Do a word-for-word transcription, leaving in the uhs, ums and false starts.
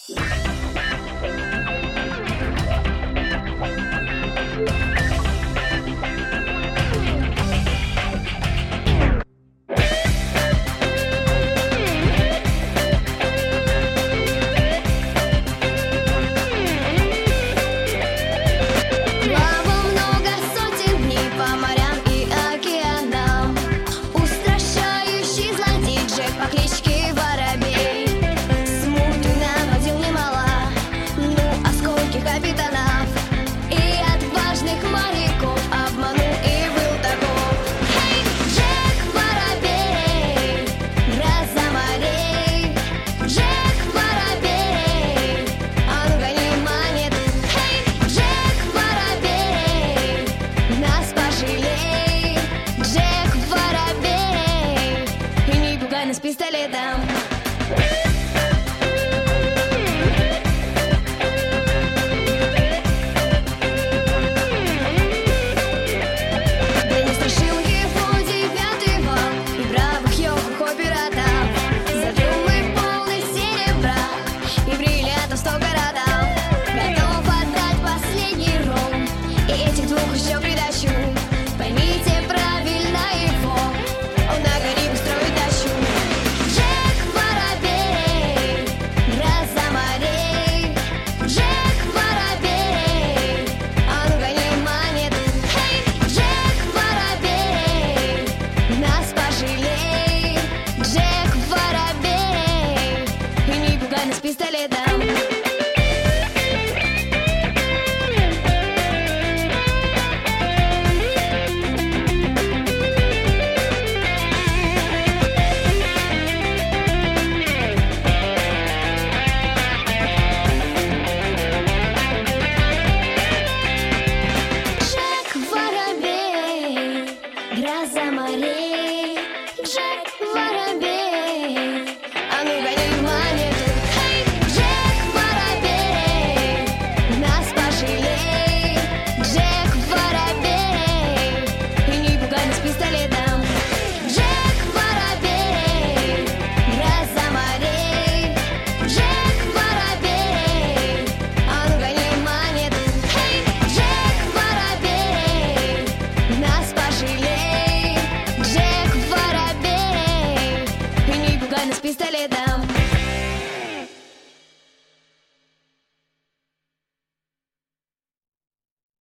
С пистолетом. Да не страшилки Фу девятого и бравых йохо пиратов, за трюмы полный серебра и бриллиантов сто городов. Готов отдать последний ром, и этих двух еще притащу. Поймите правильно его, он на горе строит дачу. С пистолетом.